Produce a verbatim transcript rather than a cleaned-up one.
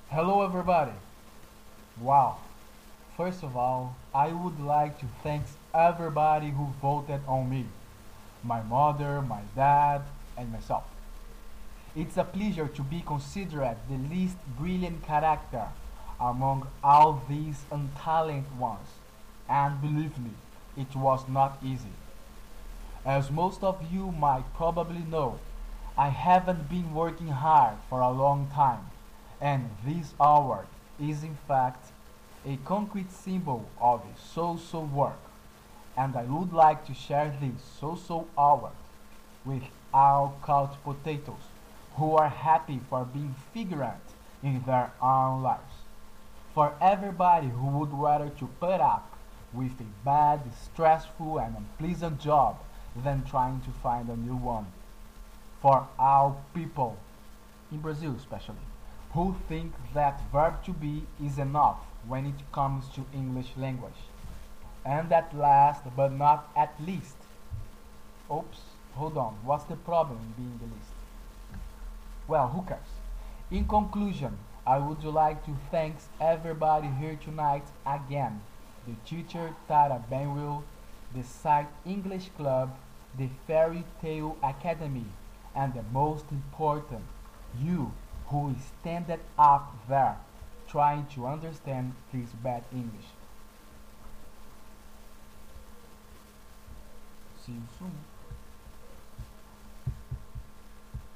Hello everybody! Wow! First of all, I would like to thank everybody who voted on me. My mother, my dad, and myself. It's a pleasure to be considered the least brilliant character among all these untalented ones. And believe me, it was not easy. As most of you might probably know, I haven't been working hard for a long time, and this award is in fact a concrete symbol of social work, and I would like to share this social award with our couch potatoes who are happy for being figurant in their own lives. For everybody who would rather to put up with a bad, stressful and unpleasant job than trying to find a new one. For all people, in Brazil especially, who think that verb to be is enough when it comes to English language. And at last, but not at least. Oops, hold on, what's the problem in being the least? Well, who cares? In conclusion, I would like to thank everybody here tonight again. The teacher Tara Benwill, the Site English Club, the Fairy Tale Academy, and the most important, you who stand up there trying to understand this bad English. See you soon.